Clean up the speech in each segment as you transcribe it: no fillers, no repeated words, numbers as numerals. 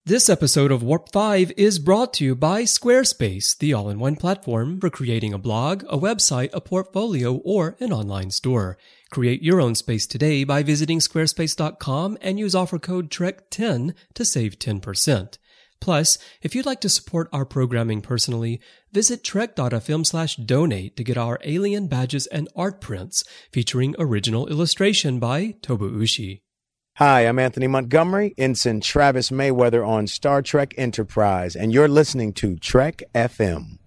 This episode of Warp 5 is brought to you by Squarespace, the all-in-one platform for creating a blog, a website, a portfolio, or an online store. Create your own space today by visiting squarespace.com and use offer code TREK10 to save 10%. Plus, if you'd like to support our programming personally, visit trek.fm/donate to get our alien badges and art prints featuring original illustration by Tobu Ushi. Hi, I'm Anthony Montgomery, Ensign Travis Mayweather on Star Trek Enterprise, and you're listening to Trek FM.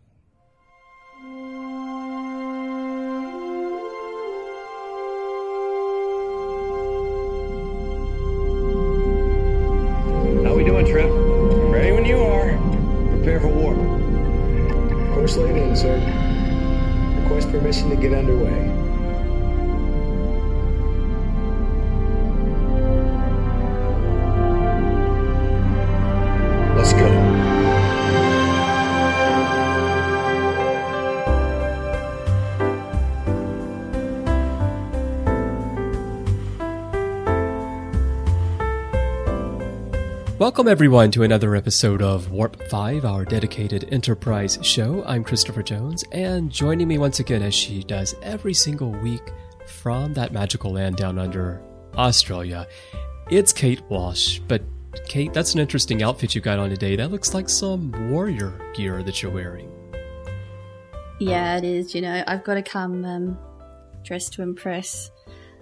How we doing, Trip? Ready when you are. Prepare for warp. Course laid in, sir. Request permission to get underway. Let's go. Welcome everyone to another episode of Warp 5, our dedicated Enterprise show. I'm Christopher Jones, and joining me once again as she does every single week from that magical land down under Australia, it's Kate Walsh. But Kate, that's an interesting outfit you got on today. That looks like some warrior gear that you're wearing. Yeah, it is. You know, I've got to come dressed to impress.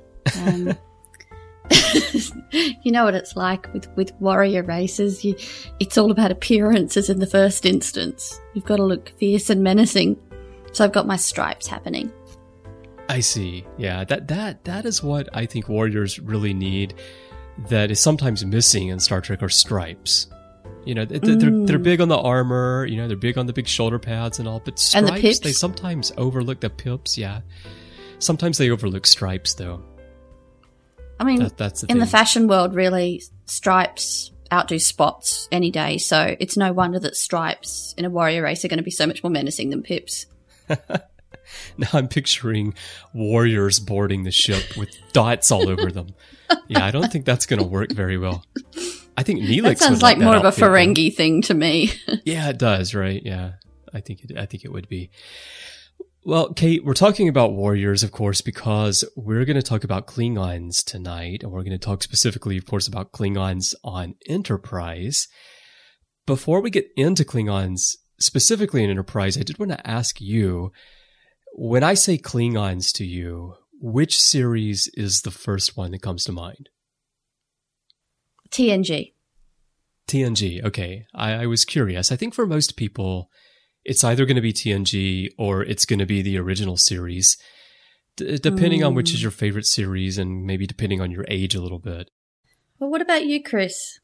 You know what it's like with warrior races. It's all about appearances in the first instance. You've got to look fierce and menacing. So I've got my stripes happening. I see. Yeah, that is what I think warriors really need. That is sometimes missing in Star Trek are stripes. You know, they're big on the armor, you know, they're big on the big shoulder pads and all, but stripes, and the pips. They sometimes overlook the pips, yeah. Sometimes they overlook stripes, though. I mean, that's the in thing. the fashion world, really, stripes outdo spots any day, so it's no wonder that stripes in a warrior race are going to be so much more menacing than pips. Now I'm picturing warriors boarding the ship with dots all over them. Yeah, I don't think that's going to work very well. I think Neelix That sounds would like that more of a outfit, Ferengi thing to me. Yeah, it does, right? Yeah, I think it would be. Well, Kate, we're talking about warriors, of course, because we're going to talk about Klingons tonight, and we're going to talk specifically, of course, about Klingons on Enterprise. Before we get into Klingons specifically in Enterprise, I did want to ask you, when I say Klingons to you, which series is the first one that comes to mind? TNG. TNG, okay. I was curious. I think for most people, it's either going to be TNG or it's going to be the original series, depending on which is your favorite series and maybe depending on your age a little bit. Well, what about you, Chris?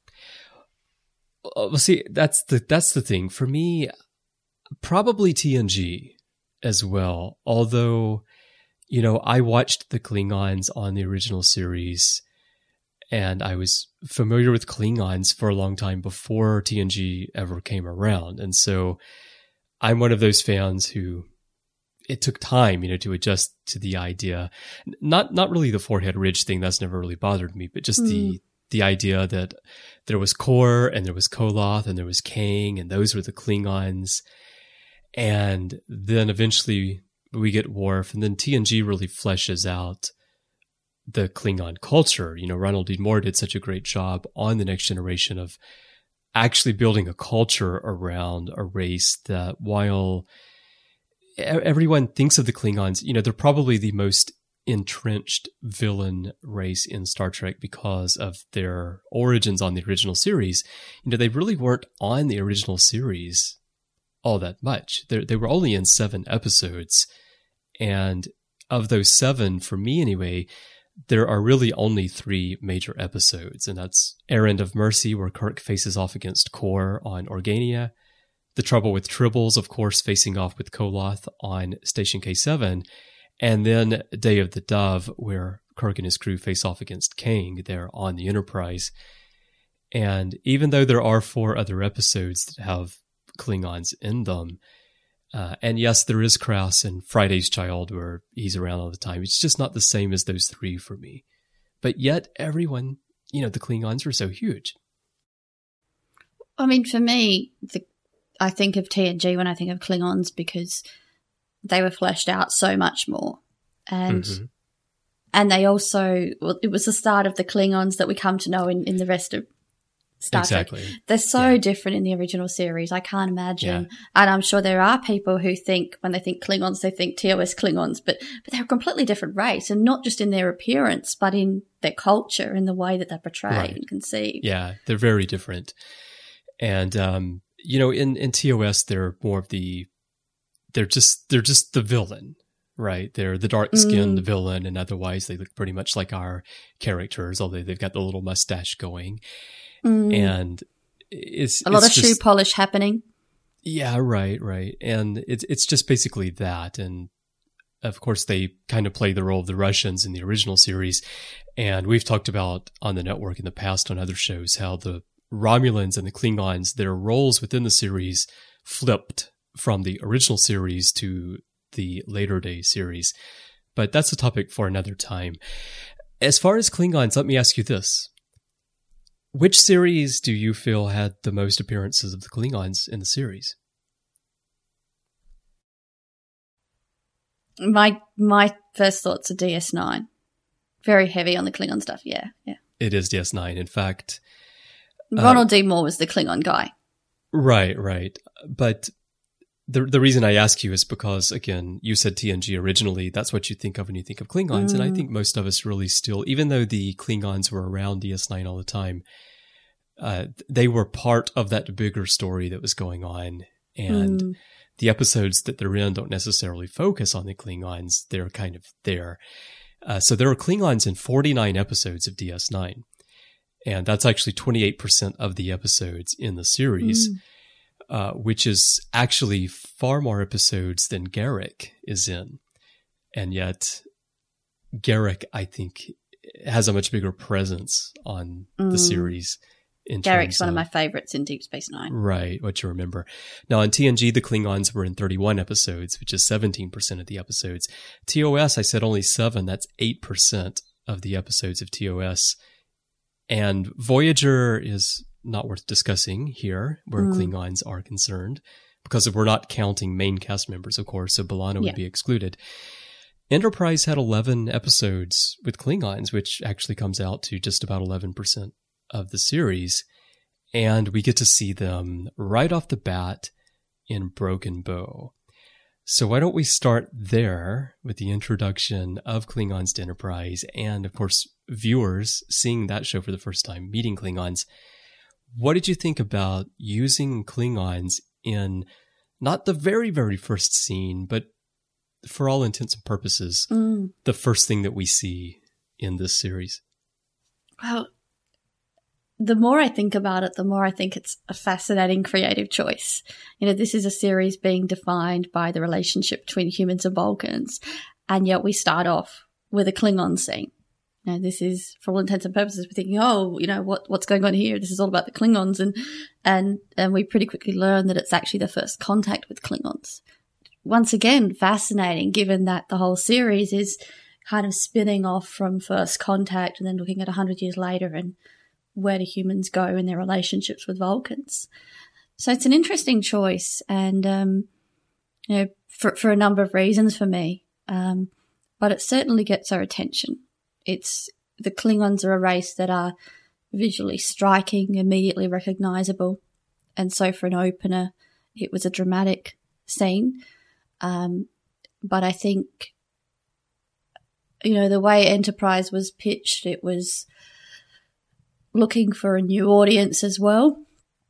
Well, see, that's the thing. For me, probably TNG as well. Although, you know, I watched the Klingons on the original series and I was familiar with Klingons for a long time before TNG ever came around. And so I'm one of those fans who it took time, you know, to adjust to the idea. Not really the forehead ridge thing. That's never really bothered me, but just the idea that there was Kor and there was Koloth and there was Kang and those were the Klingons. And then eventually we get Worf, and then TNG really fleshes out the Klingon culture. You know, Ronald D. Moore did such a great job on The Next Generation of actually building a culture around a race that, while everyone thinks of the Klingons, you know, they're probably the most entrenched villain race in Star Trek because of their origins on the original series. You know, they really weren't on the original series all that much. They were only in 7 episodes. And of those 7, for me anyway, there are really only 3 major episodes. And that's Errand of Mercy, where Kirk faces off against Kor on Organia. The Trouble with Tribbles, of course, facing off with Koloth on Station K7. And then Day of the Dove, where Kirk and his crew face off against Kang there on the Enterprise. And even though there are 4 other episodes that have Klingons in them, and yes, there is Kraus and Friday's Child where he's around all the time. It's just not the same as those 3 for me. But yet everyone, you know, the Klingons are so huge. I mean, for me, I think of TNG when I think of Klingons because they were fleshed out so much more. And they also, well, it was the start of the Klingons that we come to know in the rest of Star Trek. They're so different in the original series. I can't imagine. Yeah. And I'm sure there are people who think, when they think Klingons, they think TOS Klingons, but they're a completely different race, and not just in their appearance, but in their culture and the way that they're portrayed and conceived. Yeah, they're very different. And, in TOS, they're more of they're just the villain, right? They're the dark-skinned villain, and otherwise they look pretty much like our characters, although they've got the little mustache going. And it's a lot of shoe polish happening. Yeah, right. And it's just basically that. And of course, they kind of play the role of the Russians in the original series. And we've talked about on the network in the past on other shows how the Romulans and the Klingons, their roles within the series flipped from the original series to the later day series. But that's a topic for another time. As far as Klingons, let me ask you this. Which series do you feel had the most appearances of the Klingons in the series? My first thoughts are DS9. Very heavy on the Klingon stuff, yeah. It is DS9. In fact, Ronald D. Moore was the Klingon guy. Right. But the reason I ask you is because, again, you said TNG originally. That's what you think of when you think of Klingons. And I think most of us really still, even though the Klingons were around DS9 all the time, they were part of that bigger story that was going on. And the episodes that they're in don't necessarily focus on the Klingons. They're kind of there. So there are Klingons in 49 episodes of DS9. And that's actually 28% of the episodes in the series. Which is actually far more episodes than Garak is in. And yet, Garak, I think, has a much bigger presence on the series. Garak's one of my favorites in Deep Space Nine. Right, what you remember. Now, on TNG, the Klingons were in 31 episodes, which is 17% of the episodes. TOS, I said only 7. That's 8% of the episodes of TOS. And Voyager is not worth discussing here where Klingons are concerned, because we're not counting main cast members, of course, so B'Elanna would be excluded. Enterprise had 11 episodes with Klingons, which actually comes out to just about 11% of the series, and we get to see them right off the bat in Broken Bow. So why don't we start there with the introduction of Klingons to Enterprise, and of course, viewers seeing that show for the first time, meeting Klingons. What did you think about using Klingons in not the very, very first scene, but for all intents and purposes, the first thing that we see in this series? Well, the more I think about it, the more I think it's a fascinating creative choice. This is a series being defined by the relationship between humans and Vulcans, and yet we start off with a Klingon scene. This is, for all intents and purposes, we're thinking, what's going on here? This is all about the Klingons, and we pretty quickly learn that it's actually the first contact with Klingons. Once again, fascinating, given that the whole series is kind of spinning off from first contact and then looking at 100 years later and where do humans go in their relationships with Vulcans. So it's an interesting choice, and for a number of reasons for me, but it certainly gets our attention. The Klingons are a race that are visually striking, immediately recognizable. And so for an opener, it was a dramatic scene. But I think, the way Enterprise was pitched, it was looking for a new audience as well.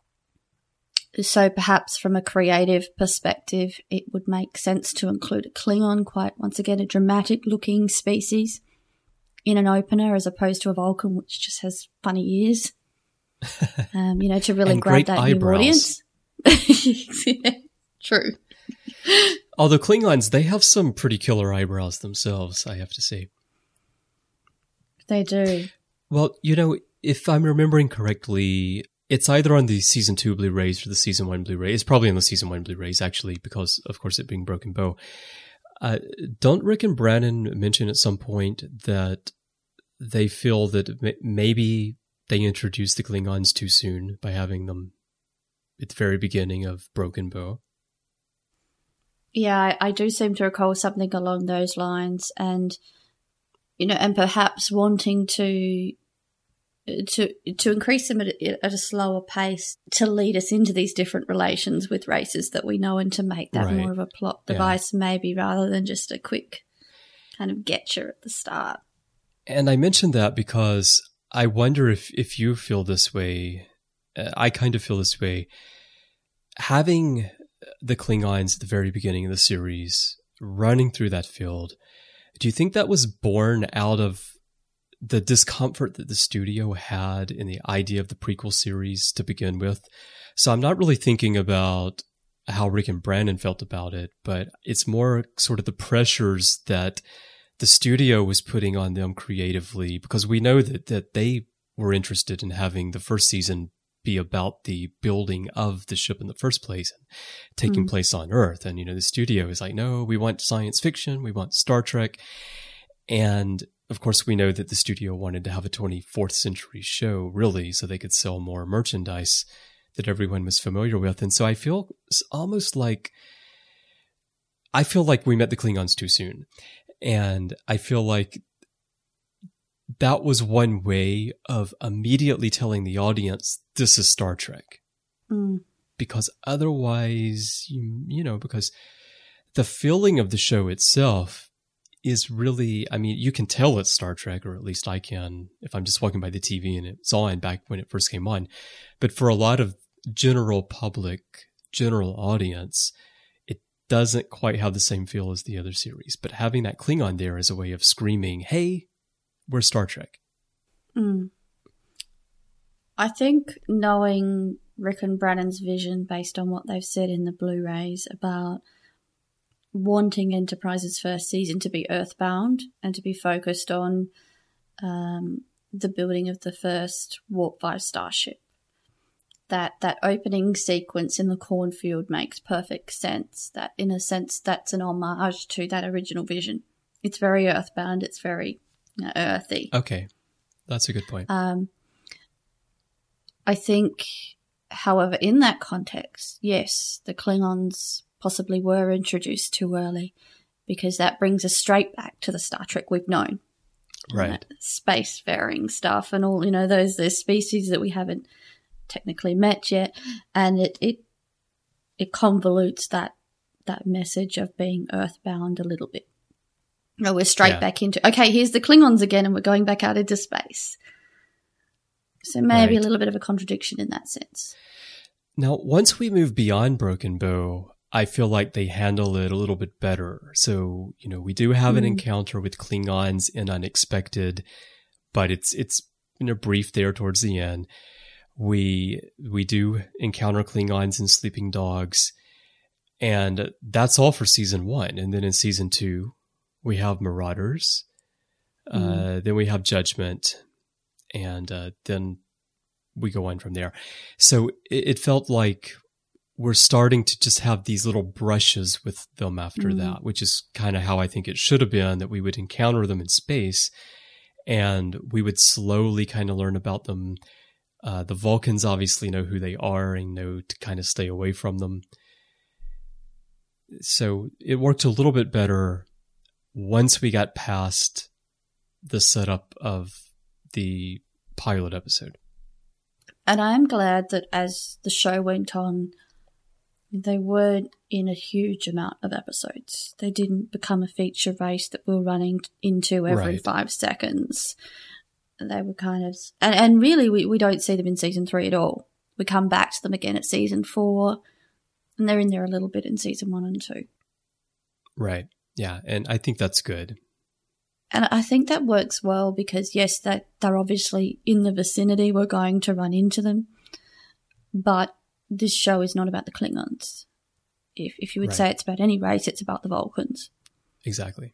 So perhaps from a creative perspective, it would make sense to include a Klingon, once again, a dramatic looking species, in an opener, as opposed to a Vulcan, which just has funny ears, to really grab that eyebrows. New audience. Yeah, true. Although Klingons, they have some pretty killer eyebrows themselves, I have to say. They do. Well, if I'm remembering correctly, it's either on the Season 2 Blu-rays or the Season 1 Blu-ray. It's probably on the Season 1 Blu-rays, actually, because, of course, it being Broken Bow. Don't Rick and Brannon mention at some point that they feel that maybe they introduced the Klingons too soon by having them at the very beginning of Broken Bow. Yeah, I do seem to recall something along those lines, and and perhaps wanting to increase them at a slower pace to lead us into these different relations with races that we know, and to make that more of a plot device, maybe, rather than just a quick kind of getcha at the start. And I mentioned that because I wonder if you feel this way. I kind of feel this way. Having the Klingons at the very beginning of the series running through that field, do you think that was born out of the discomfort that the studio had in the idea of the prequel series to begin with? So I'm not really thinking about how Rick and Brandon felt about it, but it's more sort of the pressures that the studio was putting on them creatively, because we know that they were interested in having the first season be about the building of the ship in the first place and taking place on Earth. And, the studio is like, no, we want science fiction. We want Star Trek. And of course, we know that the studio wanted to have a 24th century show, really, so they could sell more merchandise that everyone was familiar with. And so I feel almost like, we met the Klingons too soon. And I feel like that was one way of immediately telling the audience, this is Star Trek. Because otherwise, because the feeling of the show itself is really, you can tell it's Star Trek, or at least I can, if I'm just walking by the TV and it's on back when it first came on. But for a lot of general public, general audience, it doesn't quite have the same feel as the other series. But having that Klingon there is a way of screaming, hey, we're Star Trek. I think knowing Rick and Brannon's vision, based on what they've said in the Blu-rays about wanting Enterprise's first season to be earthbound and to be focused on the building of the first Warp 5 starship, that opening sequence in the cornfield makes perfect sense. That, in a sense, that's an homage to that original vision. It's very earthbound. It's very earthy. Okay, that's a good point. I think, however, in that context, yes, the Klingons possibly were introduced too early, because that brings us straight back to the Star Trek we've known. Right. Spacefaring stuff and all, those species that we haven't technically met yet. And it convolutes that message of being earthbound a little bit. We're straight back into, okay, here's the Klingons again, and we're going back out into space. So maybe a little bit of a contradiction in that sense. Now, once we move beyond Broken Bow, I feel like they handle it a little bit better. So, we do have an encounter with Klingons in Unexpected, but it's brief there towards the end. We do encounter Klingons in Sleeping Dogs, and that's all for season 1. And then in season 2, we have Marauders, then we have Judgment, and then we go on from there. So it felt like we're starting to just have these little brushes with them after that, which is kind of how I think it should have been, that we would encounter them in space and we would slowly kind of learn about them. The Vulcans obviously know who they are and know to kind of stay away from them. So it worked a little bit better once we got past the setup of the pilot episode. And I am glad that as the show went on, they weren't in a huge amount of episodes. They didn't become a feature race that we're running into every 5 seconds. They were kind of... And really, we don't see them in season 3 at all. We come back to them again at season 4, and they're in there a little bit in season 1 and 2. Right. Yeah, and I think that's good. And I think that works well because, yes, that they're obviously in the vicinity. We're going to run into them. But this show is not about the Klingons. If you would say it's about any race, it's about the Vulcans. Exactly.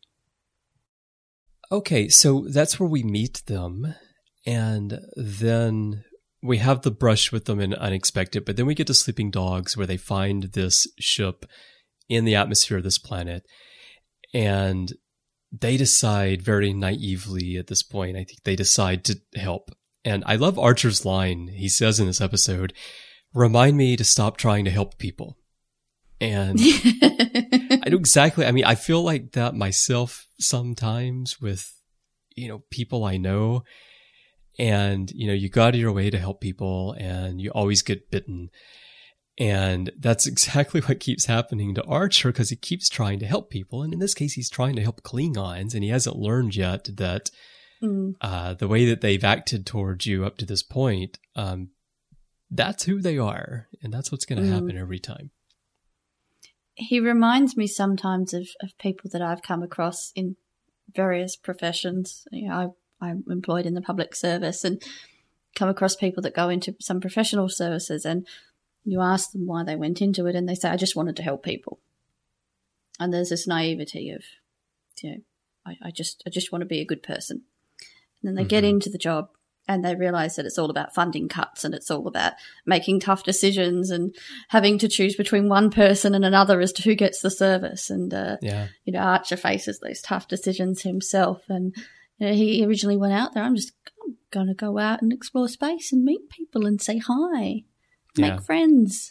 Okay, so that's where we meet them. And then we have the brush with them in Unexpected. But then we get to Sleeping Dogs, where they find this ship in the atmosphere of this planet. And they decide very naively at this point, I think they decide to help. And I love Archer's line. He says in this episode, remind me to stop trying to help people. And I do exactly, I mean, I feel like that myself sometimes with, people I know. And, you go out of your way to help people and you always get bitten. And that's exactly what keeps happening to Archer because he keeps trying to help people. And in this case, he's trying to help Klingons and he hasn't learned yet that the way that they've acted towards you up to this point, that's who they are. And that's what's going to happen every time. He reminds me sometimes of people that I've come across in various professions. I'm employed in the public service and come across people that go into some professional services and you ask them why they went into it and they say, I just wanted to help people. And there's this naivety of, I just want to be a good person. And then they get into the job and they realize that it's all about funding cuts and it's all about making tough decisions and having to choose between one person and another as to who gets the service. And, Archer faces those tough decisions himself. And he originally went out there, I'm going to go out and explore space and meet people and say hi, make friends.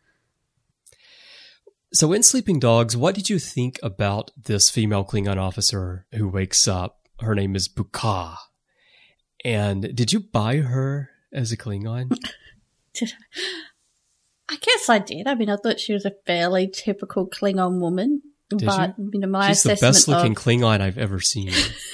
So in Sleeping Dogs, what did you think about this female Klingon officer who wakes up? Her name is Buka. And did you buy her as a Klingon? I guess I did. I mean, I thought she was a fairly typical Klingon woman. Did but you? My She's the best looking Klingon I've ever seen.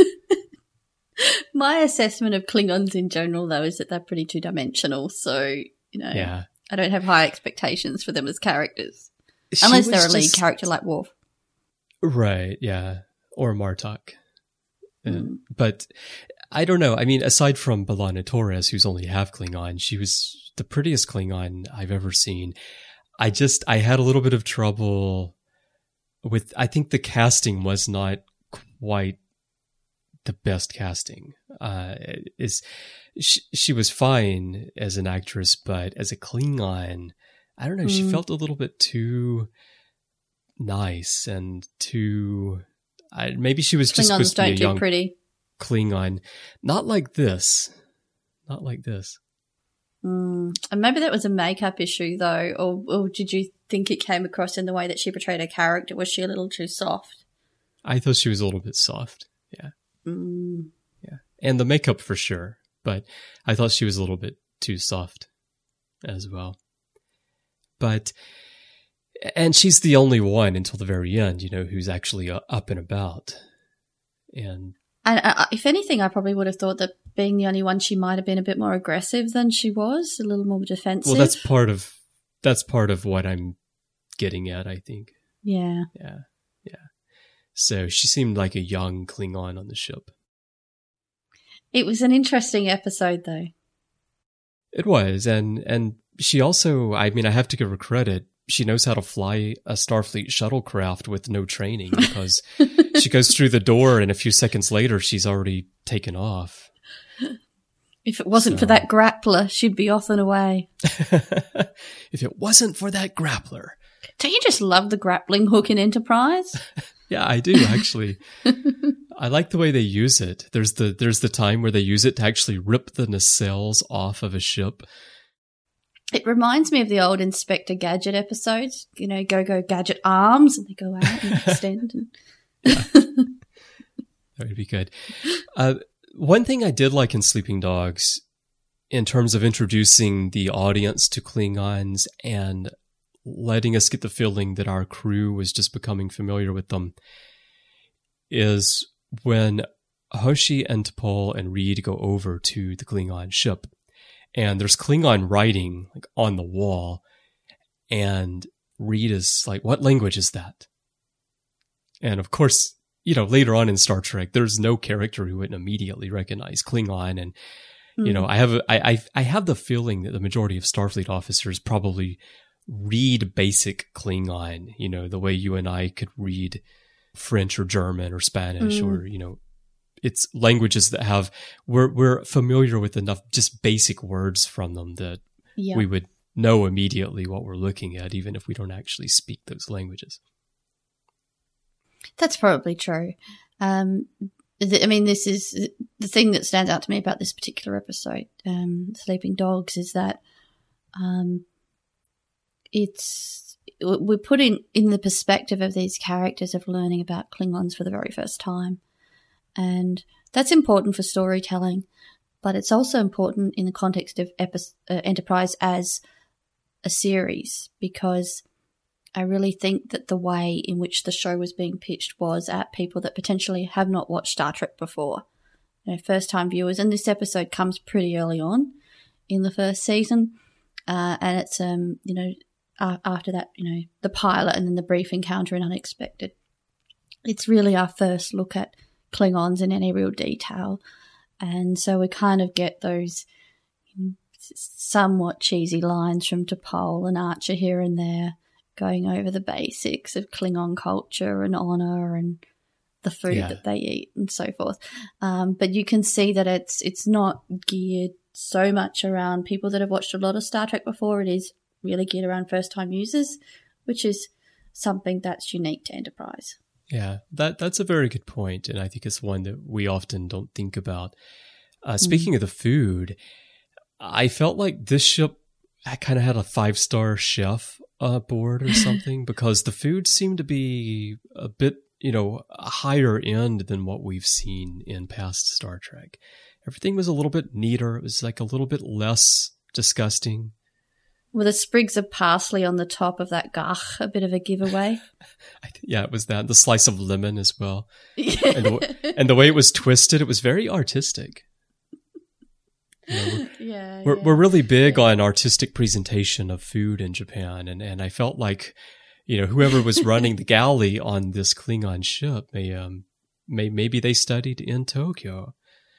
My assessment of Klingons in general, though, is that they're pretty two-dimensional. So, I don't have high expectations for them as characters. Unless they're a lead character like Worf. Right, yeah. Or Martok. But I don't know. I mean, aside from B'Elanna Torres, who's only half Klingon, she was the prettiest Klingon I've ever seen. I had a little bit of trouble with, I think the casting was not quite the best casting. She was fine as an actress, but as a Klingon, I don't know, she felt a little bit too nice and too... maybe she was just supposed to be a young pretty. Klingon. Not like this. Not like this. And maybe that was a makeup issue, though, or did you think it came across in the way that she portrayed her character? Was she a little too soft? I thought she was a little bit soft, yeah. Yeah, and the makeup for sure, but I thought she was a little bit too soft as well. And she's the only one until the very end, who's actually up and about. And if anything, I probably would have thought that being the only one, she might have been a bit more aggressive than she was, a little more defensive. Well, that's part of what I'm getting at, I think. Yeah. Yeah. So she seemed like a young Klingon on the ship. It was an interesting episode, though. It was, and she also, I mean, I have to give her credit. She knows how to fly a Starfleet shuttlecraft with no training because she goes through the door and a few seconds later she's already taken off. If it wasn't for that grappler, she'd be off and away. If it wasn't for that grappler. Don't you just love the grappling hook in Enterprise? Yeah, I do actually. I like the way they use it. There's the time where they use it to actually rip the nacelles off of a ship. It reminds me of the old Inspector Gadget episodes. Go Gadget arms, and they go out and extend. Yeah. That would be good. One thing I did like in Sleeping Dogs, in terms of introducing the audience to Klingons and letting us get the feeling that our crew was just becoming familiar with them, is when Hoshi and T'Pol and Reed go over to the Klingon ship. And there's Klingon writing on the wall. And Reed is like, what language is that? And of course, later on in Star Trek, there's no character who wouldn't immediately recognize Klingon. And, I have the feeling that the majority of Starfleet officers probably read basic Klingon, the way you and I could read French or German or Spanish or, it's languages that we're familiar with enough just basic words from them that we would know immediately what we're looking at, even if we don't actually speak those languages. That's probably true. This is the thing that stands out to me about this particular episode, Sleeping Dogs, is that we're put in the perspective of these characters of learning about Klingons for the very first time. And that's important for storytelling, but it's also important in the context of Enterprise as a series, because I really think that the way in which the show was being pitched was at people that potentially have not watched Star Trek before, first-time viewers. And this episode comes pretty early on in the first season, and it's after that, the pilot and then the brief encounter in Unexpected. It's really our first look at Klingons in any real detail, and so we kind of get those somewhat cheesy lines from T'Pol and Archer here and there, going over the basics of Klingon culture and honor and the food that they eat and so forth. But you can see that it's not geared so much around people that have watched a lot of Star Trek before. It is really geared around first-time users, which is something that's unique to Enterprise. Yeah, that's a very good point, and I think it's one that we often don't think about. Speaking of the food, I felt like this ship kind of had a 5-star chef board or something, because the food seemed to be a bit, higher end than what we've seen in past Star Trek. Everything was a little bit neater. It was like a little bit less disgusting. With the sprigs of parsley on the top of that gach, a bit of a giveaway. Yeah, it was that. The slice of lemon as well. And the way it was twisted, it was very artistic. We're really big on artistic presentation of food in Japan, and I felt like, whoever was running the galley on this Klingon ship maybe they studied in Tokyo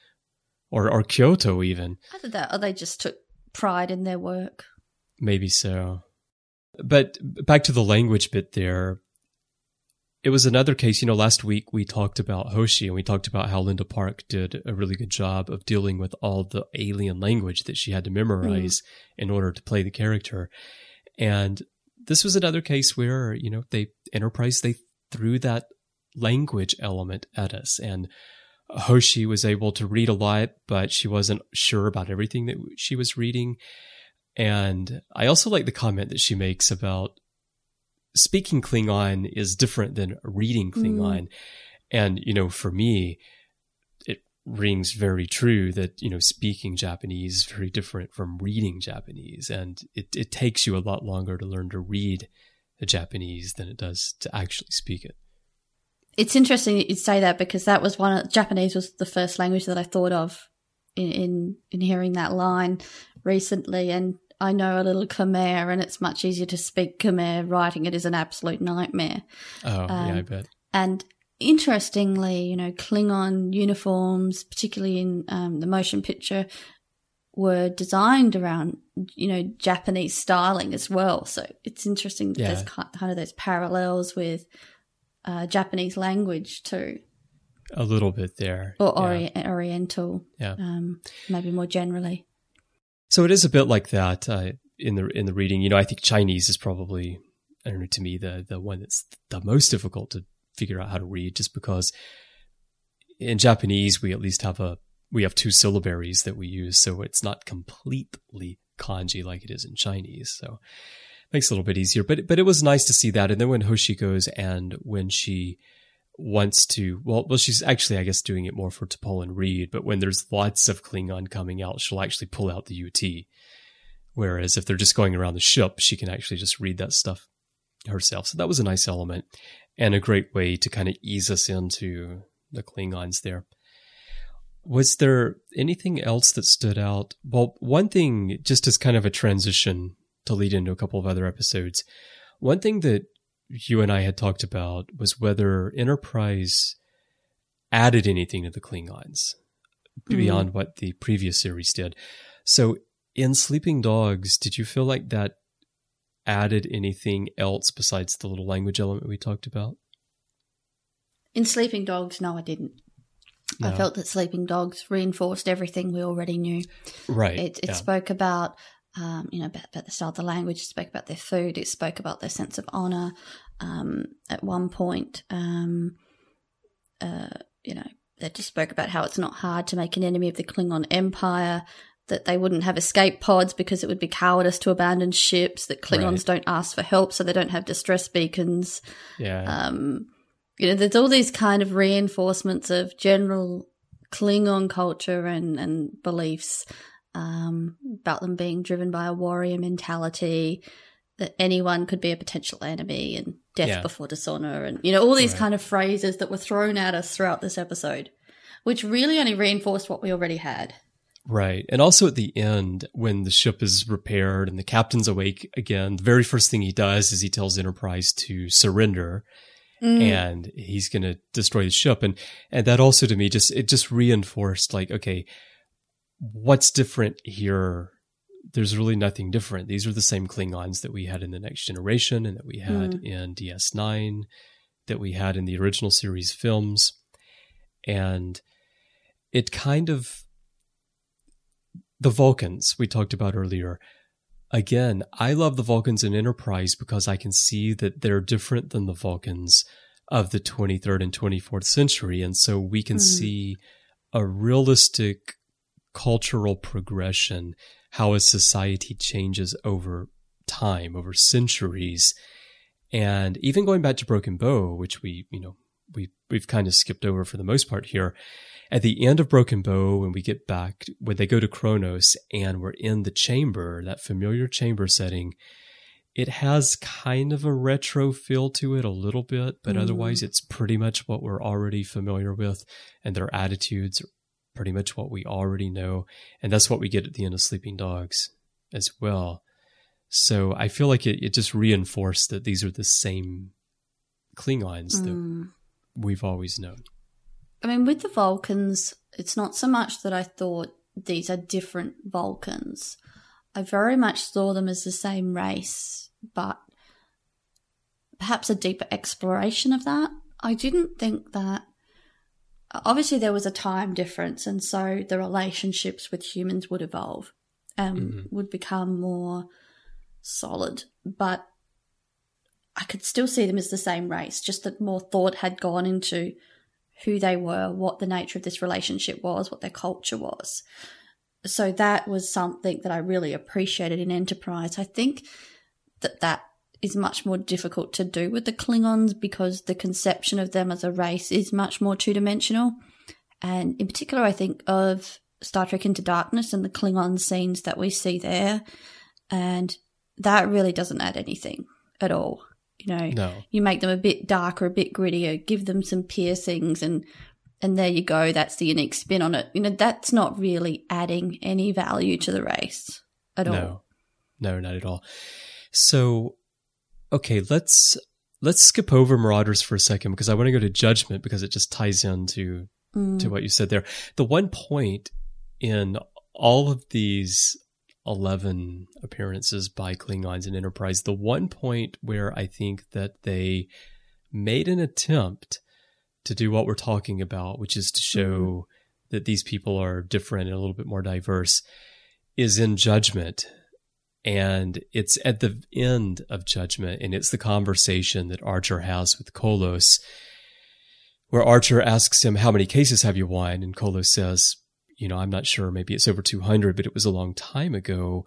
or Kyoto even. Either that, or they just took pride in their work. Maybe so. But back to the language bit there. It was another case, last week we talked about Hoshi, and we talked about how Linda Park did a really good job of dealing with all the alien language that she had to memorize in order to play the character. And this was another case where, Enterprise, they threw that language element at us. And Hoshi was able to read a lot, but she wasn't sure about everything that she was reading. And I also like the comment that she makes about speaking Klingon is different than reading Klingon. And, for me, it rings very true that, speaking Japanese is very different from reading Japanese. And it takes you a lot longer to learn to read the Japanese than it does to actually speak it. It's interesting that you'd say that, because that was Japanese was the first language that I thought of in hearing that line recently. And I know a little Khmer, and it's much easier to speak Khmer. Writing it is an absolute nightmare. Oh, yeah, I bet. And interestingly, Klingon uniforms, particularly in the motion picture, were designed around, Japanese styling as well. So it's interesting that there's kind of those parallels with Japanese language too. A little bit there. Or Oriental, maybe more generally. So it is a bit like that in the reading. I think Chinese is probably, to me, the one that's the most difficult to figure out how to read, just because in Japanese we at least have two syllabaries that we use, so it's not completely kanji like it is in Chinese. So it makes it a little bit easier. But it was nice to see that. And then when Hoshi goes and when she wants to, well, she's actually, I guess, doing it more for T'Pol and Reed, but when there's lots of Klingon coming out, she'll actually pull out the UT. Whereas if they're just going around the ship, she can actually just read that stuff herself. So that was a nice element and a great way to kind of ease us into the Klingons there. Was there anything else that stood out? Well, one thing, just as kind of a transition to lead into a couple of other episodes, one thing that you and I had talked about was whether Enterprise added anything to the Klingons beyond what the previous series did. So in Sleeping Dogs, did you feel like that added anything else besides the little language element we talked about? In Sleeping Dogs, no, I didn't. No. I felt that Sleeping Dogs reinforced everything we already knew. Right. It spoke about about the style of the language. It spoke about their food. It spoke about their sense of honor. At one point, they just spoke about how it's not hard to make an enemy of the Klingon Empire. that they wouldn't have escape pods because it would be cowardice to abandon ships, that Klingons don't ask for help so they don't have distress beacons. Yeah. There's all these kind of reinforcements of general Klingon culture and beliefs about them being driven by a warrior mentality, that anyone could be a potential enemy, and death before dishonor, and all these kind of phrases that were thrown at us throughout this episode, which really only reinforced what we already had. Right. And also at the end, when the ship is repaired and the captain's awake again, the very first thing he does is he tells Enterprise to surrender, and he's going to destroy the ship. And that also to me just reinforced, like, okay, what's different here? There's really nothing different. These are the same Klingons that we had in The Next Generation and that we had in DS9, that we had in the original series films. And it kind of, the Vulcans we talked about earlier. Again, I love the Vulcans in Enterprise because I can see that they're different than the Vulcans of the 23rd and 24th century. And so we can see a realistic cultural progression, how a society changes over time, over centuries. And even going back to Broken Bow, which we've kind of skipped over for the most part here. At the end of Broken Bow, when they go to Kronos and we're in the chamber, that familiar chamber setting, it has kind of a retro feel to it a little bit, but otherwise it's pretty much what we're already familiar with, and their attitudes are pretty much what we already know. And that's what we get at the end of Sleeping Dogs as well. So I feel like it just reinforced that these are the same Klingons that we've always known. I mean, with the Vulcans, it's not so much that I thought these are different Vulcans. I very much saw them as the same race, but perhaps a deeper exploration of that. I didn't think that... Obviously, there was a time difference, and so the relationships with humans would evolve and would become more solid. But I could still see them as the same race, just that more thought had gone into who they were, what the nature of this relationship was, what their culture was. So that was something that I really appreciated in Enterprise. I think that is much more difficult to do with the Klingons because the conception of them as a race is much more two-dimensional. And in particular, I think of Star Trek Into Darkness and the Klingon scenes that we see there. And that really doesn't add anything at all. No. You make them a bit darker, a bit grittier, give them some piercings, and there you go. That's the unique spin on it. That's not really adding any value to the race at all. No, not at all. So, okay, let's skip over Marauders for a second because I want to go to Judgment because it just ties into to what you said there. The one point in all of these 11 appearances by Klingons in Enterprise, the one point where I think that they made an attempt to do what we're talking about, which is to show that these people are different and a little bit more diverse, is in Judgment. And it's at the end of Judgment, and it's the conversation that Archer has with Kolos, where Archer asks him, how many cases have you won? And Kolos says, I'm not sure, maybe it's over 200, but it was a long time ago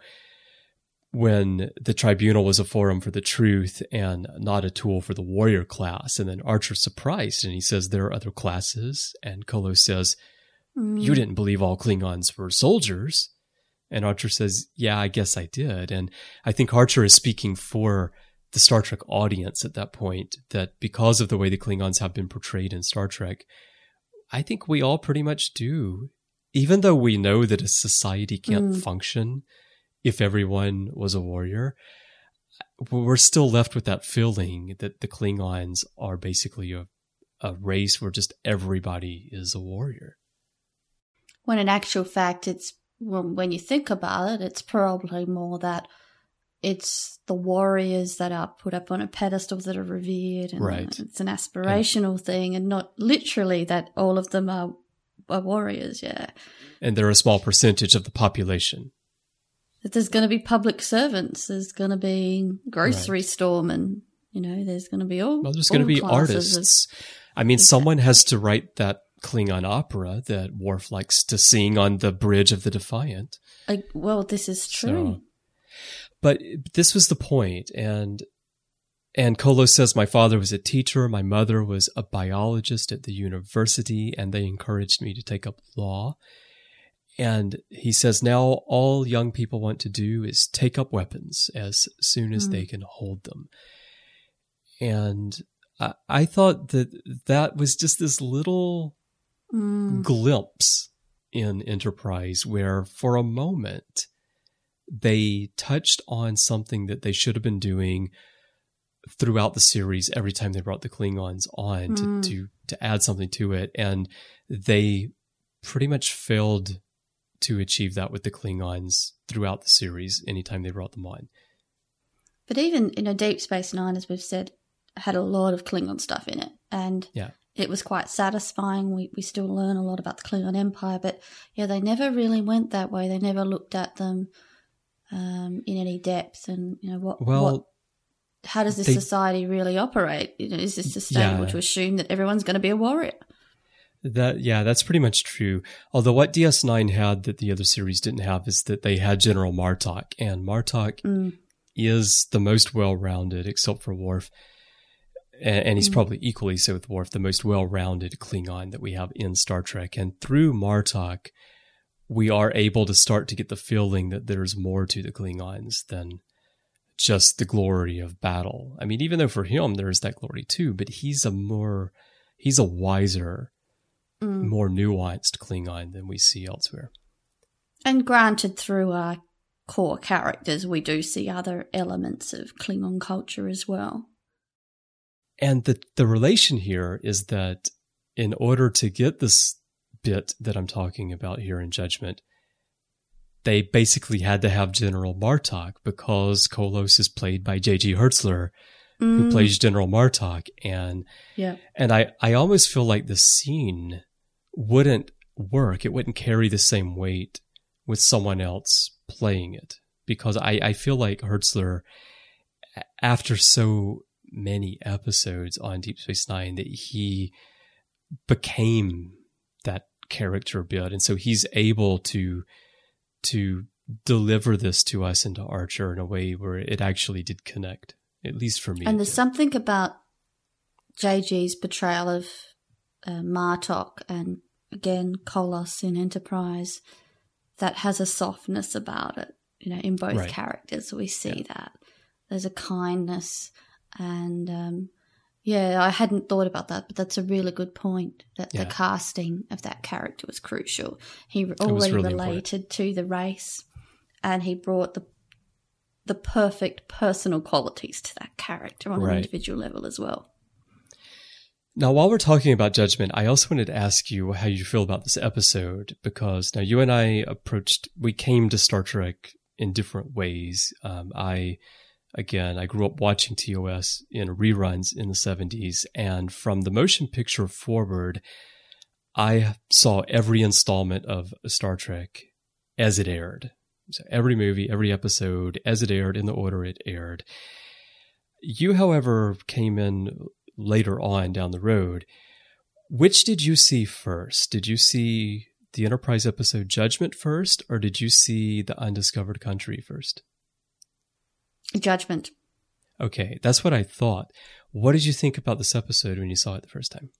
when the tribunal was a forum for the truth and not a tool for the warrior class. And then Archer's surprised, and he says, there are other classes. And Kolos says, you didn't believe all Klingons were soldiers. And Archer says, yeah, I guess I did. And I think Archer is speaking for the Star Trek audience at that point, that because of the way the Klingons have been portrayed in Star Trek, I think we all pretty much do. Even though we know that a society can't function if everyone was a warrior, we're still left with that feeling that the Klingons are basically a race where just everybody is a warrior. When in actual fact, when you think about it, it's probably more that it's the warriors that are put up on a pedestal that are revered. And it's an aspirational thing and not literally that all of them are warriors, yeah. And they're a small percentage of the population. That there's going to be public servants, there's going to be grocery storemen, there's going to be all. Well, there's going to be artists. I mean, someone has to write that Klingon opera that Worf likes to sing on the bridge of the Defiant. Well, this is true. But this was the point. And Kolos says, my father was a teacher. My mother was a biologist at the university, and they encouraged me to take up law. And he says, now all young people want to do is take up weapons as soon as they can hold them. And I thought that was just this little glimpse in Enterprise where for a moment they touched on something that they should have been doing throughout the series every time they brought the Klingons on to add something to it. And they pretty much failed to achieve that with the Klingons throughout the series anytime they brought them on. But even, Deep Space Nine, as we've said, had a lot of Klingon stuff in it. And it was quite satisfying. We still learn a lot about the Klingon Empire, but they never really went that way. They never looked at them in any depth. And, how does this society really operate? Is this sustainable to assume that everyone's going to be a warrior? That's pretty much true. Although what DS9 had that the other series didn't have is that they had General Martok, and Martok is the most well-rounded, except for Worf, and he's probably equally so with Worf, the most well-rounded Klingon that we have in Star Trek. And through Martok, we are able to start to get the feeling that there's more to the Klingons than just the glory of battle. I mean, even though for him there is that glory too, but he's a wiser, more nuanced Klingon than we see elsewhere. And granted, through our core characters, we do see other elements of Klingon culture as well. And the relation here is that in order to get this bit that I'm talking about here in Judgment, they basically had to have General Martok because Kolos is played by J.G. Hertzler, who plays General Martok. And I almost feel like the scene wouldn't work. It wouldn't carry the same weight with someone else playing it, because I feel like Hertzler, after so many episodes on Deep Space Nine, that he became that character a bit. And so he's able to deliver this to us into Archer in a way where it actually did connect, at least for me. And there's something about JG's portrayal of Martok and, again, Kolos in Enterprise that has a softness about it. In both characters we see that. There's a kindness and, I hadn't thought about that, but that's a really good point, that the casting of that character was crucial. He already really related to the race, and he brought the perfect personal qualities to that character on an individual level as well. Now, while we're talking about Judgment, I also wanted to ask you how you feel about this episode, because now you and I we came to Star Trek in different ways. I grew up watching TOS in reruns in the 70s, and from the motion picture forward, I saw every installment of Star Trek as it aired. So every movie, every episode, as it aired in the order it aired. You, however, came in later on down the road. Which did you see first? Did you see the Enterprise episode Judgment first, or did you see The Undiscovered Country first? Judgment. Okay, that's what I thought. What did you think about this episode when you saw it the first time?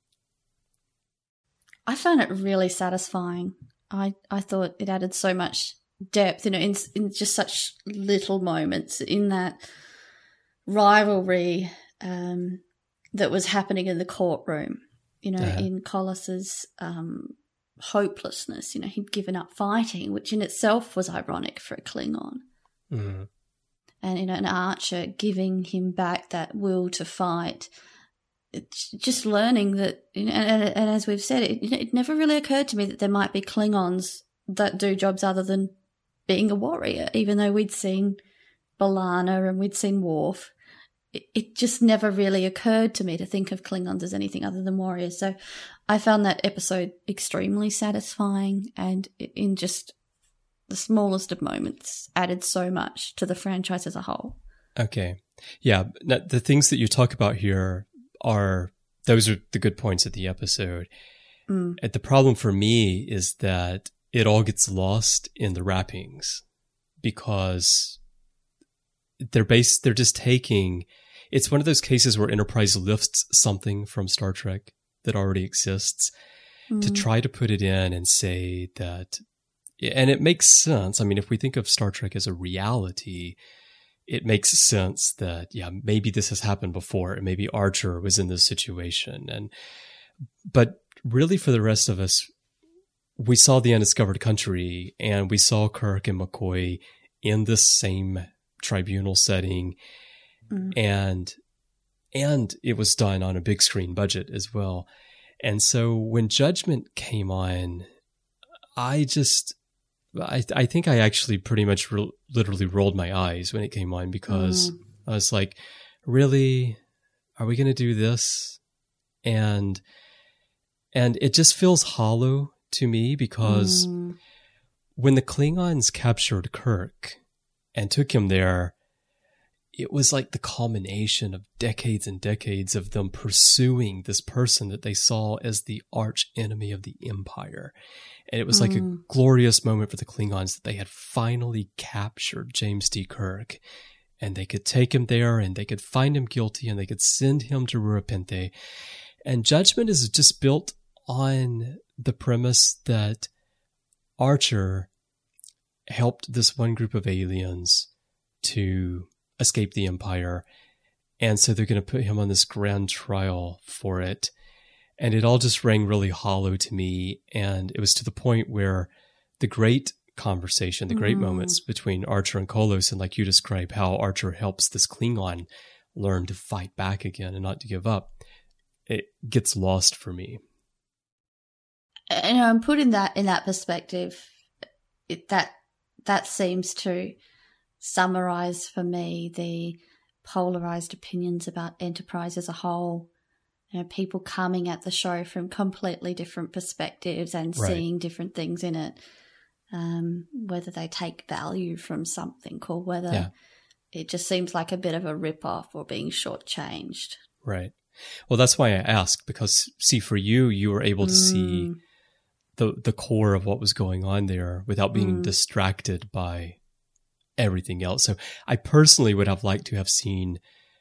I found it really satisfying. I thought it added so much depth, in just such little moments, in that rivalry that was happening in the courtroom, in Kolos's hopelessness. He'd given up fighting, which in itself was ironic for a Klingon. Mm-hmm. And, an Archer giving him back that will to fight. It's just learning that, and as we've said, it never really occurred to me that there might be Klingons that do jobs other than being a warrior, even though we'd seen B'Elanna and we'd seen Worf. It just never really occurred to me to think of Klingons as anything other than warriors. So I found that episode extremely satisfying, and in just the smallest of moments added so much to the franchise as a whole. Okay. Yeah. Now, the things that you talk about here those are the good points of the episode. Mm. And the problem for me is that it all gets lost in the wrappings because they're just taking, it's one of those cases where Enterprise lifts something from Star Trek that already exists to try to put it in and say that, and it makes sense. I mean, if we think of Star Trek as a reality, it makes sense that, yeah, maybe this has happened before and maybe Archer was in this situation. But really for the rest of us, we saw The Undiscovered Country and we saw Kirk and McCoy in this same tribunal setting. And it was done on a big screen budget as well. And so when Judgment came on, I think I actually pretty much literally rolled my eyes when it came on because I was like, really? Are we going to do this? And it just feels hollow to me because when the Klingons captured Kirk and took him there, it was like the culmination of decades and decades of them pursuing this person that they saw as the arch enemy of the Empire. And it was like a glorious moment for the Klingons that they had finally captured James T. Kirk. And they could take him there and they could find him guilty and they could send him to Rurapente. And Judgment is just built on the premise that Archer helped this one group of aliens to escape the Empire. And so they're going to put him on this grand trial for it. And it all just rang really hollow to me. And it was to the point where the great conversation, the great moments between Archer and Kolos, and like you describe how Archer helps this Klingon learn to fight back again and not to give up, it gets lost for me. And I'm putting that in that perspective, that seems to summarize for me the polarized opinions about Enterprise as a whole. You know, people coming at the show from completely different perspectives and seeing different things in it, whether they take value from something or whether it just seems like a bit of a rip-off or being shortchanged. Right. Well, that's why I asked, because, see, for you were able to see the core of what was going on there without being distracted by everything else. So I personally would have liked to have seen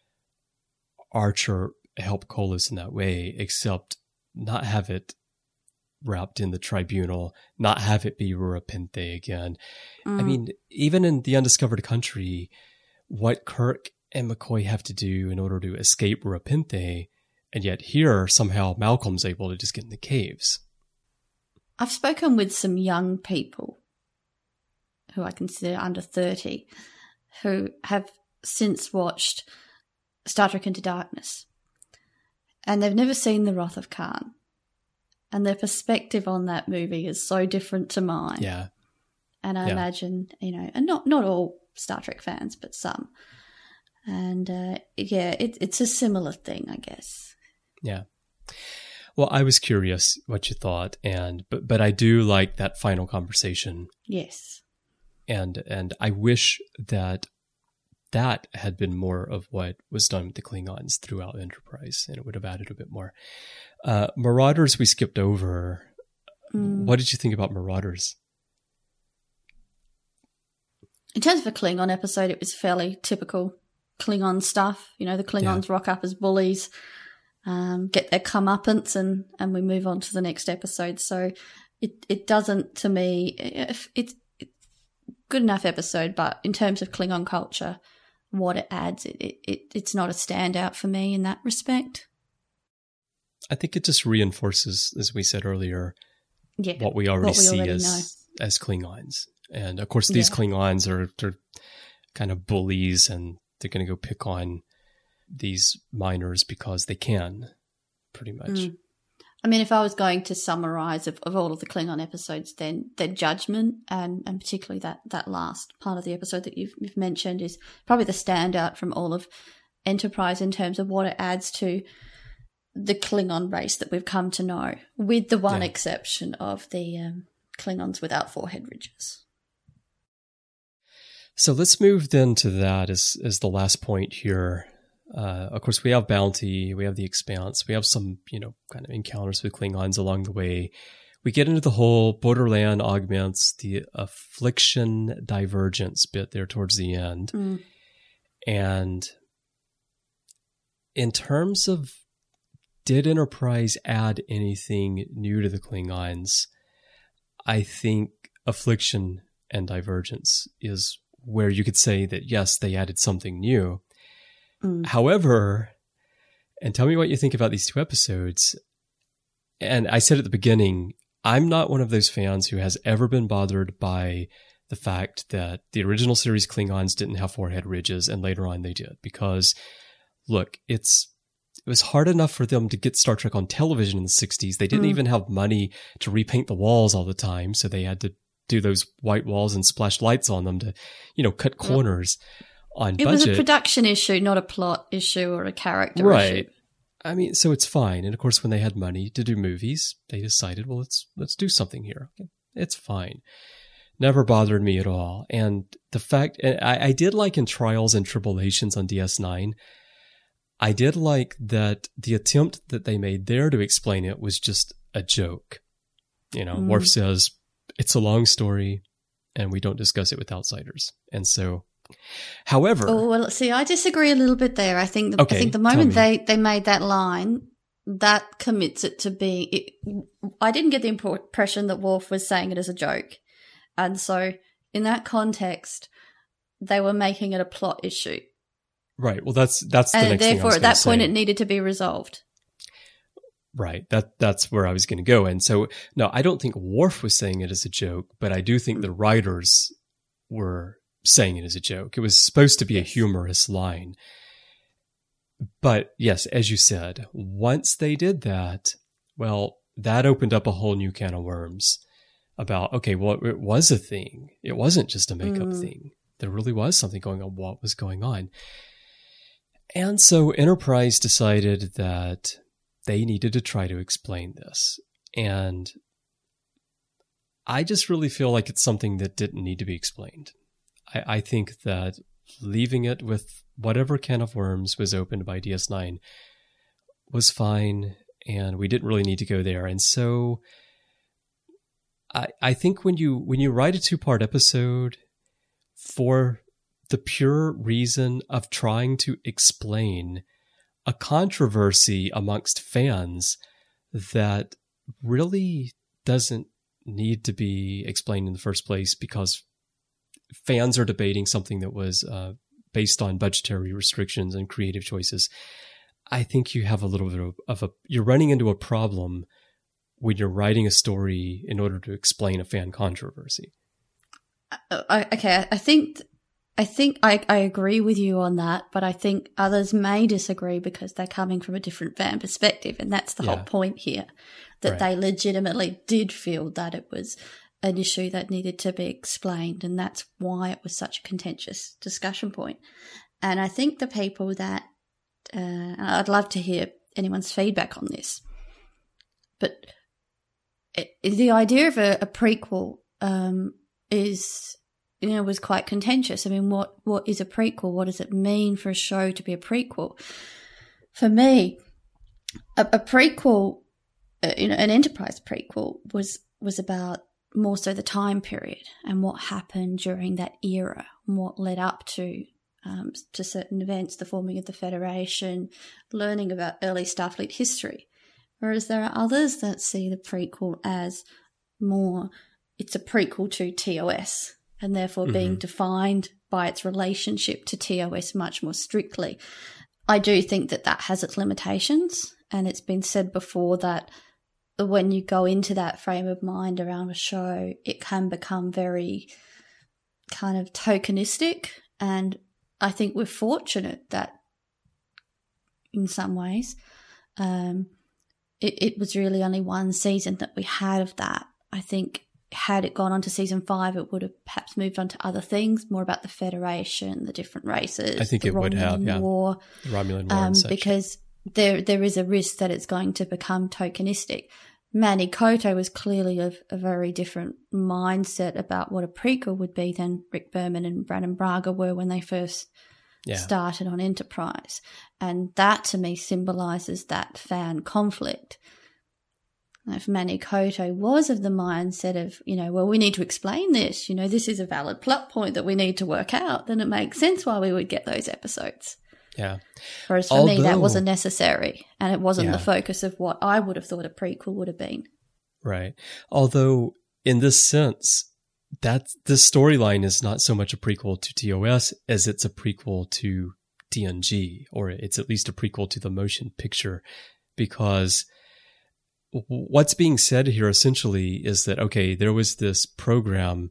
Archer help Kolos in that way, except not have it wrapped in the tribunal, not have it be Rurapente again. I mean, even in The Undiscovered Country, what Kirk and McCoy have to do in order to escape Rurapente, and yet here somehow Malcolm's able to just get in the caves. I've spoken with some young people who I consider under 30 who have since watched Star Trek Into Darkness, and they've never seen The Wrath of Khan. And their perspective on that movie is so different to mine. Yeah. And I imagine, you know, and not all Star Trek fans, but some. And it's a similar thing, I guess. Yeah. Well, I was curious what you thought, but I do like that final conversation. Yes. And I wish that had been more of what was done with the Klingons throughout Enterprise, and it would have added a bit more. Marauders we skipped over. What did you think about Marauders? In terms of a Klingon episode, it was fairly typical Klingon stuff. You know, the Klingons rock up as bullies, get their comeuppance, and we move on to the next episode. So it doesn't, to me, it's good enough episode, but in terms of Klingon culture, what it adds, it's not a standout for me in that respect. I think it just reinforces, as we said earlier, what we already see as Klingons. And of course, these Klingons they're kind of bullies, and they're going to go pick on these miners because they can, pretty much. I mean, if I was going to summarize of all of the Klingon episodes, then their Judgment, and particularly that last part of the episode that you've mentioned, is probably the standout from all of Enterprise in terms of what it adds to the Klingon race that we've come to know, with the one exception of the Klingons without forehead ridges. So let's move then to that as the last point here. Of course, we have Bounty, we have the Expanse, we have some, kind of encounters with Klingons along the way. We get into the whole Borderland augments, the affliction divergence bit there towards the end. And in terms of, did Enterprise add anything new to the Klingons? I think affliction and divergence is where you could say that, yes, they added something new. However, and tell me what you think about these two episodes. And I said at the beginning, I'm not one of those fans who has ever been bothered by the fact that the original series Klingons didn't have forehead ridges and later on they did. Because, look, it was hard enough for them to get Star Trek on television in the 60s. They didn't even have money to repaint the walls all the time, so they had to do those white walls and splash lights on them to, cut corners on budget. It was a production issue, not a plot issue or a character issue. Right. I mean, so it's fine. And of course, when they had money to do movies, they decided, well, let's do something here. Okay. It's fine. Never bothered me at all. And the fact, I did like in Trials and Tribulations on DS9, I did like that the attempt that they made there to explain it was just a joke. Worf says, it's a long story and we don't discuss it with outsiders. And so, however... Oh, well, see, I disagree a little bit there. I think the moment they made that line, that commits it to being... I didn't get the impression that Worf was saying it as a joke. And so, in that context, they were making it a plot issue. Right. Well, that's the next thing I was going to say. And therefore, at that point, it needed to be resolved. Right. That's where I was going to go. And so, no, I don't think Worf was saying it as a joke, but I do think the writers were saying it as a joke. It was supposed to be a humorous line. But yes, as you said, once they did that, well, that opened up a whole new can of worms about, okay, well, it was a thing. It wasn't just a makeup thing. There really was something going on. What was going on? And so Enterprise decided that they needed to try to explain this. And I just really feel like it's something that didn't need to be explained. I think that leaving it with whatever can of worms was opened by DS9 was fine, and we didn't really need to go there. And so I think when you write a 2-part episode for the pure reason of trying to explain a controversy amongst fans that really doesn't need to be explained in the first place because fans are debating something that was based on budgetary restrictions and creative choices, I think you have a little bit of you're running into a problem when you're writing a story in order to explain a fan controversy. Okay, I think I agree with you on that, but I think others may disagree because they're coming from a different fan perspective, and that's the whole point here, that they legitimately did feel that it was an issue that needed to be explained, and that's why it was such a contentious discussion point. And I think the people that I'd love to hear anyone's feedback on this, but the idea of a prequel was quite contentious. I mean, what is a prequel? What does it mean for a show to be a prequel? For me, a prequel, an Enterprise prequel was about more so the time period and what happened during that era and what led up to certain events, the forming of the Federation, learning about early Starfleet history. Whereas there are others that see the prequel as more, it's a prequel to TOS and therefore being defined by its relationship to TOS much more strictly. I do think that has its limitations, and it's been said before that when you go into that frame of mind around a show, it can become very kind of tokenistic, and I think we're fortunate that in some ways it was really only one season that we had of that. I think had it gone on to season 5, it would have perhaps moved on to other things, more about the Federation, the different races. I think it would have, War, the Romulan War and such. Because there is a risk that it's going to become tokenistic. Manny Koto was clearly of a very different mindset about what a prequel would be than Rick Berman and Brandon Braga were when they first started on Enterprise. And that to me symbolizes that fan conflict. If Manny Koto was of the mindset of, well, we need to explain this, this is a valid plot point that we need to work out, then it makes sense why we would get those episodes. Yeah. Whereas for me, that wasn't necessary, and it wasn't the focus of what I would have thought a prequel would have been. Right. Although, in this sense, this storyline is not so much a prequel to TOS as it's a prequel to TNG, or it's at least a prequel to the motion picture, because what's being said here essentially is that, okay, there was this program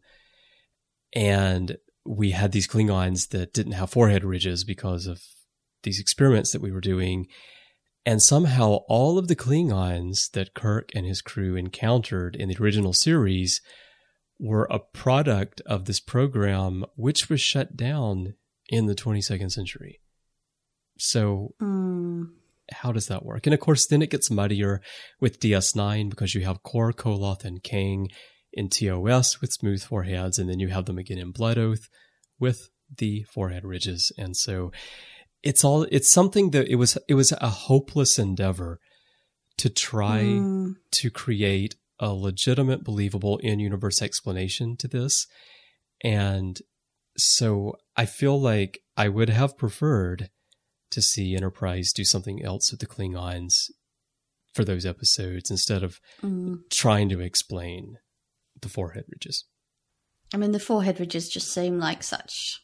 and we had these Klingons that didn't have forehead ridges because of these experiments that we were doing. And somehow all of the Klingons that Kirk and his crew encountered in the original series were a product of this program, which was shut down in the 22nd century. So how does that work? And of course, then it gets muddier with DS9 because you have Kor, Koloth, and Kang in TOS with smooth foreheads, and then you have them again in Blood Oath with the forehead ridges. And so it's something that it was a hopeless endeavor to try to create a legitimate, believable in-universe explanation to this. And so I feel like I would have preferred to see Enterprise do something else with the Klingons for those episodes instead of trying to explain the forehead ridges. I mean, the forehead ridges just seem like such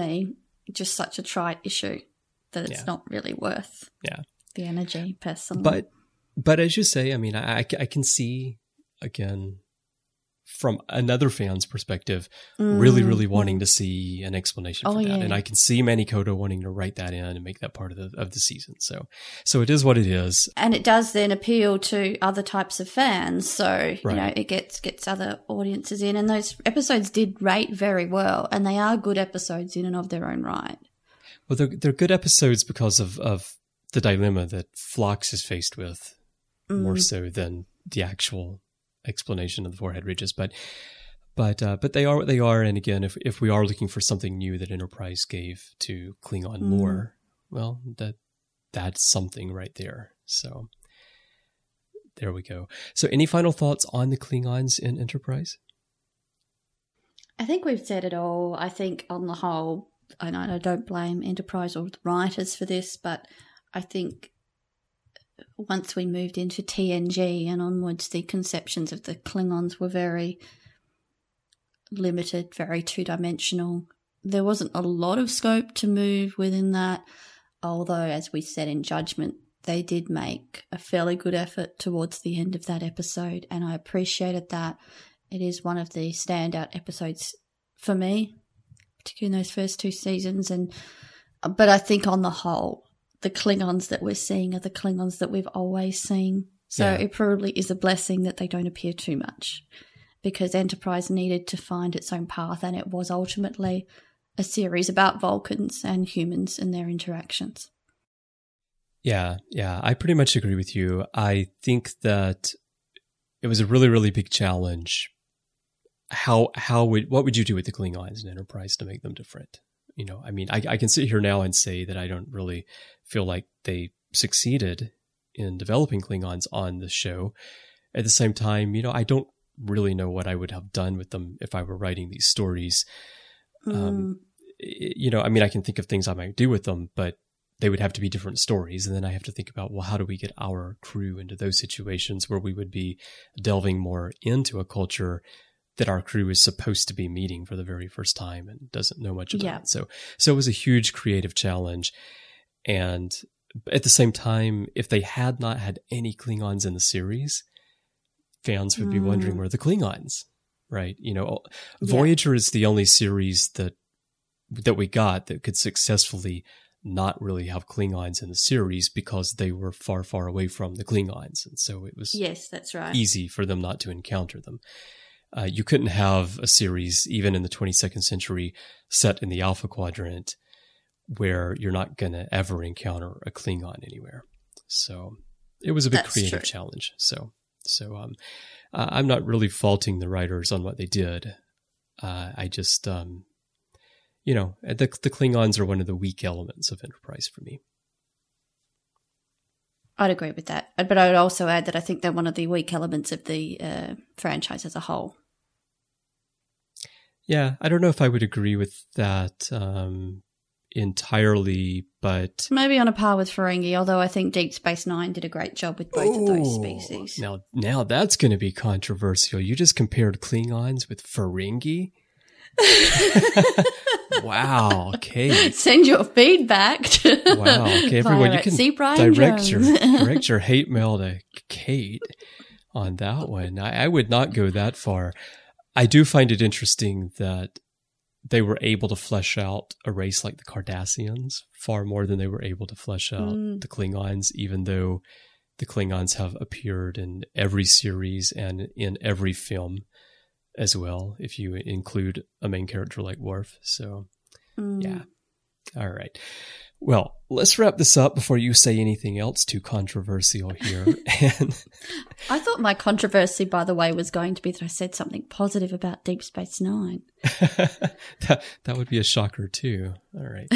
a trite issue that it's not really worth the energy, personally. But as you say, I mean, I can see, again, from another fan's perspective, really, really wanting to see an explanation for that. And I can see Manny Koto wanting to write that in and make that part of the season. So it is what it is. And it does then appeal to other types of fans. So, it gets other audiences in. And those episodes did rate very well. And they are good episodes in and of their own right. Well, they're good episodes because of the dilemma that Phlox is faced with more so than the actual explanation of the forehead ridges, but they are what they are. And again, if we are looking for something new that Enterprise gave to Klingon lore, well, that's something right there. So there we go. So any final thoughts on the Klingons in Enterprise? I think we've said it all. I think on the whole, and I don't blame Enterprise or the writers for this, but I think once we moved into TNG and onwards, the conceptions of the Klingons were very limited, very two-dimensional. There wasn't a lot of scope to move within that, although, as we said in Judgment, they did make a fairly good effort towards the end of that episode, and I appreciated that. It is one of the standout episodes for me, particularly in those first two seasons. But I think on the whole, the Klingons that we're seeing are the Klingons that we've always seen. So it probably is a blessing that they don't appear too much, because Enterprise needed to find its own path, and it was ultimately a series about Vulcans and humans and their interactions. Yeah, I pretty much agree with you. I think that it was a really, really big challenge. What would you do with the Klingons in Enterprise to make them different? I mean, I can sit here now and say that I don't really feel like they succeeded in developing Klingons on the show. At the same time, I don't really know what I would have done with them if I were writing these stories. I mean, I can think of things I might do with them, but they would have to be different stories. And then I have to think about, well, how do we get our crew into those situations where we would be delving more into a culture that our crew is supposed to be meeting for the very first time and doesn't know much about it. So it was a huge creative challenge. And at the same time, if they had not had any Klingons in the series, fans would be wondering where the Klingons, right? Voyager is the only series that we got that could successfully not really have Klingons in the series because they were far, far away from the Klingons. And so it was that's right. easy for them not to encounter them. You couldn't have a series, even in the 22nd century, set in the Alpha Quadrant where you're not going to ever encounter a Klingon anywhere. So it was a big creative challenge. So I'm not really faulting the writers on what they did. I just, the Klingons are one of the weak elements of Enterprise for me. I'd agree with that. But I would also add that I think they're one of the weak elements of the franchise as a whole. Yeah, I don't know if I would agree with that entirely, but... Maybe on a par with Ferengi, although I think Deep Space Nine did a great job with both of those species. Now that's going to be controversial. You just compared Klingons with Ferengi? Wow, Kate. Send your feedback to wow, okay, everyone, you can direct your hate mail to Kate on that one. I would not go that far. I do find it interesting that they were able to flesh out a race like the Cardassians far more than they were able to flesh out the Klingons, even though the Klingons have appeared in every series and in every film as well, if you include a main character like Worf. So, yeah. All right. Well, let's wrap this up before you say anything else too controversial here. And I thought my controversy, by the way, was going to be that I said something positive about Deep Space Nine. that would be a shocker too. All right.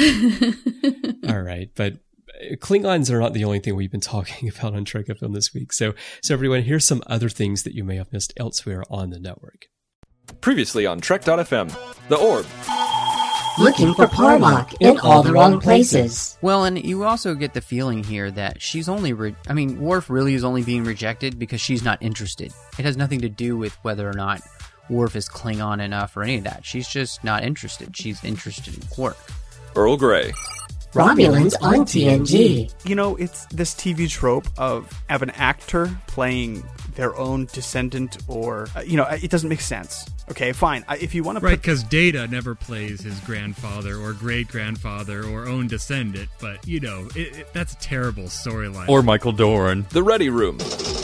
All right. But Klingons are not the only thing we've been talking about on Trek FM this week. So everyone, here's some other things that you may have missed elsewhere on the network. Previously on Trek.fm, The Orb. Looking for Parlock in all the wrong places. Well, and you also get the feeling here that she's only... Worf really is only being rejected because she's not interested. It has nothing to do with whether or not Worf is Klingon enough or any of that. She's just not interested. She's interested in Quark. Earl Grey. Romulans on TNG. It's this TV trope of an actor playing their own descendant or, it doesn't make sense. Okay, fine. If you want to because Data never plays his grandfather or great-grandfather or own descendant, but, that's a terrible storyline. Or Michael Dorn. The Ready Room.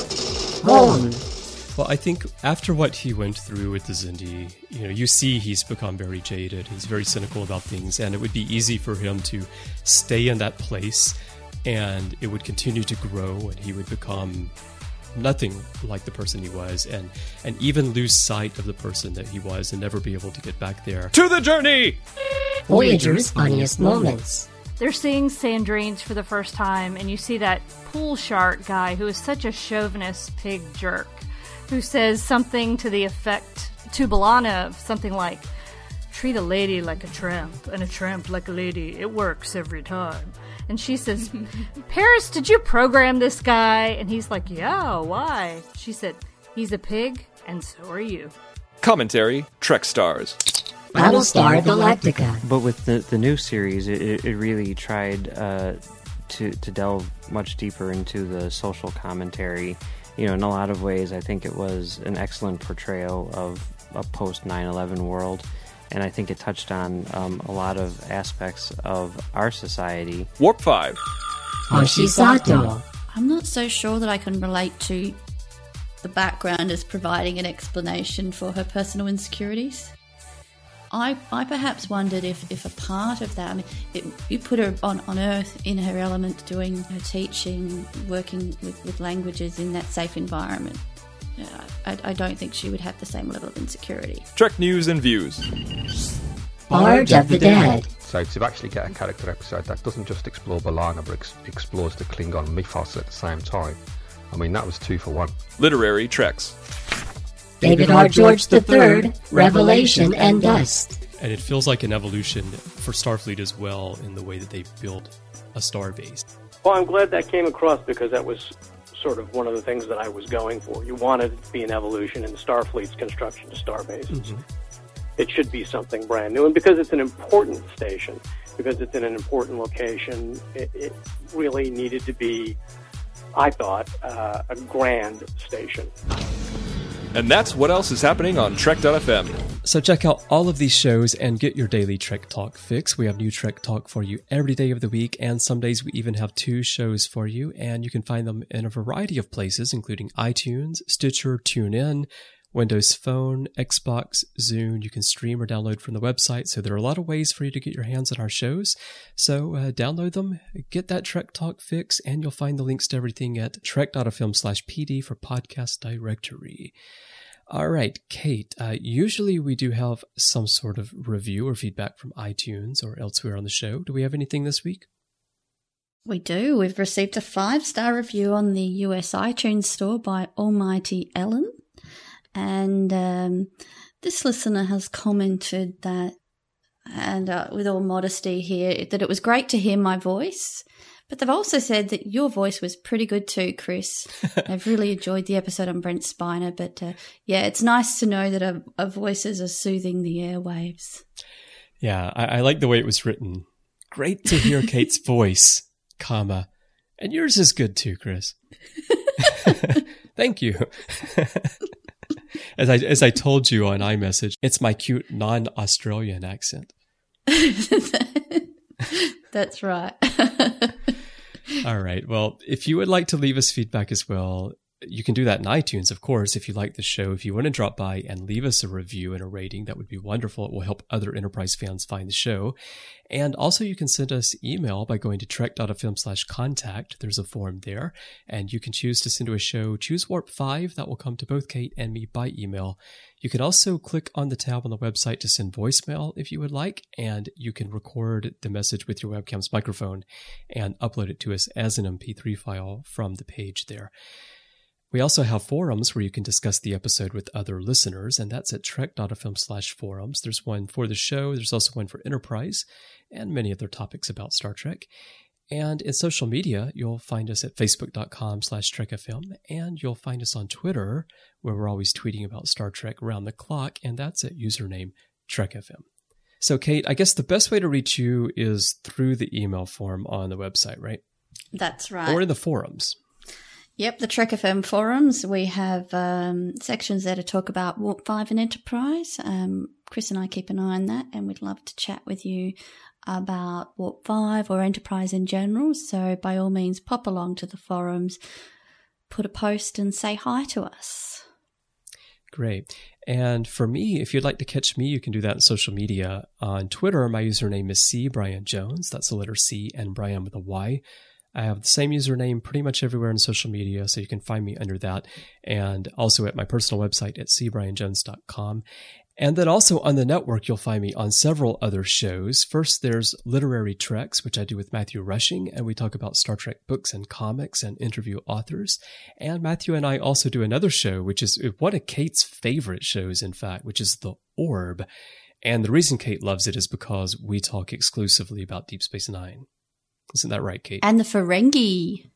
Home. Well, I think after what he went through with the Xindi, you see he's become very jaded. He's very cynical about things, and it would be easy for him to stay in that place, and it would continue to grow, and he would become nothing like the person he was, and even lose sight of the person that he was and never be able to get back there. To the journey! Voyager's funniest moments. They're seeing Sandrines for the first time, and you see that pool shark guy who is such a chauvinist pig jerk, who says something to the effect to B'Elanna, something like, treat a lady like a tramp, and a tramp like a lady. It works every time. And she says, Paris, did you program this guy? And he's like, yeah, why? She said, he's a pig, and so are you. Commentary, Trek Stars. Battlestar Galactica. But with the new series, it really tried to delve much deeper into the social commentary. In a lot of ways, I think it was an excellent portrayal of a post-9/11 world. And I think it touched on a lot of aspects of our society. Warp 5. Hoshi Sato. I'm not so sure that I can relate to the background as providing an explanation for her personal insecurities. I perhaps wondered if a part of that, you put her on Earth in her element, doing her teaching, working with languages in that safe environment. I don't think she would have the same level of insecurity. Trek News and Views. Barge of the Dead. So to actually get a character episode that doesn't just explore B'Elanna but explores the Klingon mythos at the same time, that was 2 for 1. Literary Treks. David R. George III, Revelation and Dust. And it feels like an evolution for Starfleet as well in the way that they build a starbase. Well, I'm glad that came across because that was sort of one of the things that I was going for. You wanted it to be an evolution in Starfleet's construction to starbases. Mm-hmm. It should be something brand new. And because it's an important station, because it's in an important location, it really needed to be, I thought, a grand station. And that's what else is happening on Trek.fm. So check out all of these shows and get your daily Trek Talk fix. We have new Trek Talk for you every day of the week, and some days we even have 2 shows for you, and you can find them in a variety of places, including iTunes, Stitcher, TuneIn, Windows Phone, Xbox, Zune. You can stream or download from the website, so there are a lot of ways for you to get your hands on our shows. So download them, get that Trek Talk fix, and you'll find the links to everything at trek.fm/pd for podcast directory. All right, Kate, usually we do have some sort of review or feedback from iTunes or elsewhere on the show. Do we have anything this week? We do. We've received a 5-star review on the US iTunes store by Almighty Ellen. And this listener has commented that, and with all modesty here, that it was great to hear my voice. But they've also said that your voice was pretty good too, Chris. I've really enjoyed the episode on Brent Spiner. But yeah, it's nice to know that our voices are soothing the airwaves. Yeah, I like the way it was written. Great to hear Kate's voice, comma, and yours is good too, Chris. Thank you. As I told you on iMessage, it's my cute non-Australian accent. That's right. All right. Well, if you would like to leave us feedback as well, you can do that in iTunes, of course, if you like the show. If you want to drop by and leave us a review and a rating, that would be wonderful. It will help other Enterprise fans find the show. And also you can send us email by going to trek.fm/contact. There's a form there. And you can choose to send to a show, choose Warp 5. That will come to both Kate and me by email. You can also click on the tab on the website to send voicemail if you would like, and you can record the message with your webcam's microphone and upload it to us as an MP3 file from the page there. We also have forums where you can discuss the episode with other listeners, and that's at trek.fm/forums. There's one for the show, there's also one for Enterprise, and many other topics about Star Trek. And in social media, you'll find us at facebook.com/trekfm, and you'll find us on Twitter, where we're always tweeting about Star Trek around the clock, and that's at username trekfm. So, Kate, I guess the best way to reach you is through the email form on the website, right? That's right. Or in the forums. Yep, the Trek FM forums. We have sections there to talk about Warp 5 and Enterprise. Chris and I keep an eye on that, and we'd love to chat with you about Warp 5 or Enterprise in general. So by all means, pop along to the forums, put a post and say hi to us. Great. And for me, if you'd like to catch me, you can do that on social media. On Twitter, my username is CBrianJones. That's the letter C and Brian with a Y. I have the same username pretty much everywhere on social media, so you can find me under that. And also at my personal website at cbrianjones.com. And then also on the network, you'll find me on several other shows. First, there's Literary Treks, which I do with Matthew Rushing, and we talk about Star Trek books and comics and interview authors. And Matthew and I also do another show, which is one of Kate's favorite shows, in fact, which is The Orb. And the reason Kate loves it is because we talk exclusively about Deep Space Nine. Isn't that right, Kate? And the Ferengi.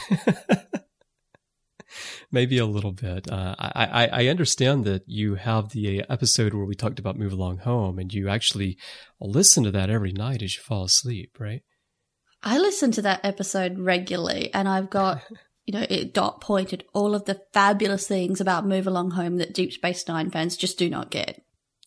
Maybe a little bit. I understand that you have the episode where we talked about Move Along Home, and you actually listen to that every night as you fall asleep, right? I listen to that episode regularly, and I've got, it dot pointed all of the fabulous things about Move Along Home that Deep Space Nine fans just do not get.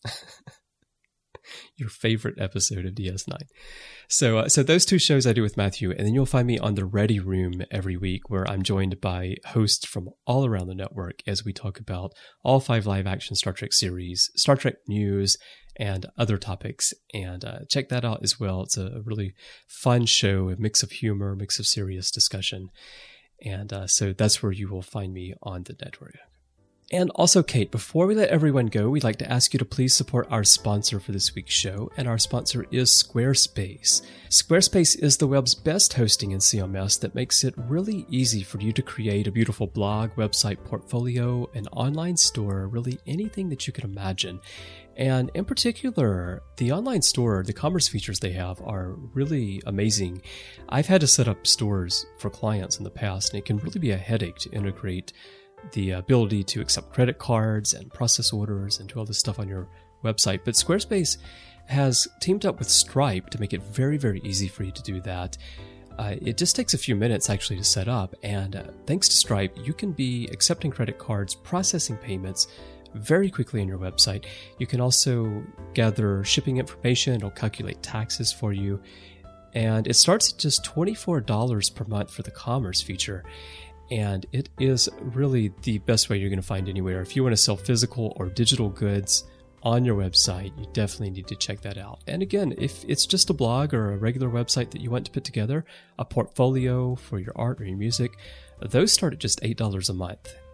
Your favorite episode of DS9. So those two shows I do with Matthew, and then you'll find me on the Ready Room every week, where I'm joined by hosts from all around the network as we talk about all 5 live-action Star Trek series, Star Trek news, and other topics. And check that out as well. It's a really fun show, a mix of humor, a mix of serious discussion. And so that's where you will find me on the network. And also, Kate, before we let everyone go, we'd like to ask you to please support our sponsor for this week's show, and our sponsor is Squarespace. Squarespace is the web's best hosting in CMS that makes it really easy for you to create a beautiful blog, website, portfolio, an online store, really anything that you can imagine. And in particular, the online store, the commerce features they have are really amazing. I've had to set up stores for clients in the past, and it can really be a headache to integrate the ability to accept credit cards and process orders and do all this stuff on your website. But Squarespace has teamed up with Stripe to make it very, very easy for you to do that. It just takes a few minutes actually to set up. And thanks to Stripe, you can be accepting credit cards, processing payments very quickly on your website. You can also gather shipping information. It'll calculate taxes for you. And it starts at just $24 per month for the commerce feature. And it is really the best way you're going to find anywhere. If you want to sell physical or digital goods on your website, you definitely need to check that out. And again, if it's just a blog or a regular website that you want to put together, a portfolio for your art or your music, those start at just $8 a month.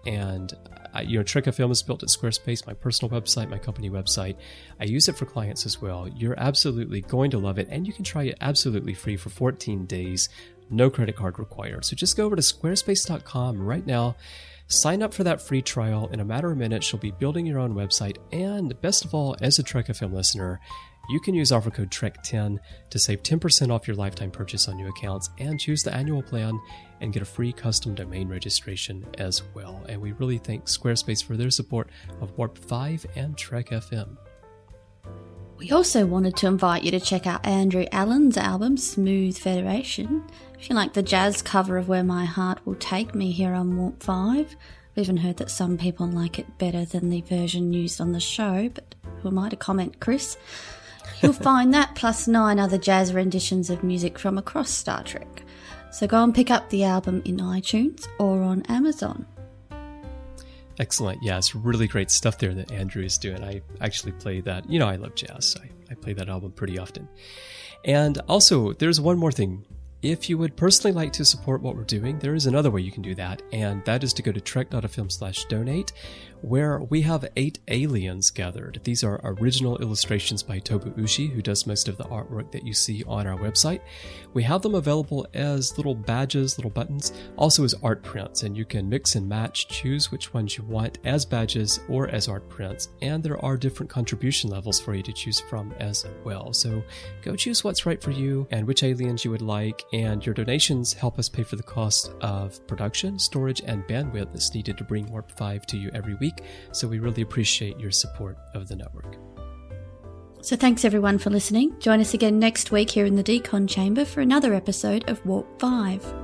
And Trek FM is built at Squarespace, my personal website, my company website. I use it for clients as well. You're absolutely going to love it, and you can try it absolutely free for 14 days. No credit card required. So just go over to squarespace.com right now. Sign up for that free trial. In a matter of minutes, you'll be building your own website. And best of all, as a Trek FM listener, you can use offer code TREK10 to save 10% off your lifetime purchase on new accounts and choose the annual plan and get a free custom domain registration as well. And we really thank Squarespace for their support of Warp 5 and Trek FM. We also wanted to invite you to check out Andrew Allen's album, Smooth Federation. If you like the jazz cover of Where My Heart Will Take Me here on Warp 5, we even heard that some people like it better than the version used on the show, but who am I to comment, Chris? You'll find that plus 9 other jazz renditions of music from across Star Trek. So go and pick up the album in iTunes or on Amazon. Excellent. Yeah, it's really great stuff there that Andrew is doing. I actually play that. I love jazz. So I play that album pretty often. And also, there's one more thing. If you would personally like to support what we're doing, there is another way you can do that, and that is to go to trek.fm/donate, where we have 8 aliens gathered. These are original illustrations by Tobu Ushi, who does most of the artwork that you see on our website. We have them available as little badges, little buttons, also as art prints, and you can mix and match, choose which ones you want as badges or as art prints, and there are different contribution levels for you to choose from as well. So go choose what's right for you and which aliens you would like, and your donations help us pay for the cost of production, storage, and bandwidth that's needed to bring Warp 5 to you every week. So we really appreciate your support of the network. So thanks everyone for listening. Join us again next week here in the Decon Chamber for another episode of Warp 5.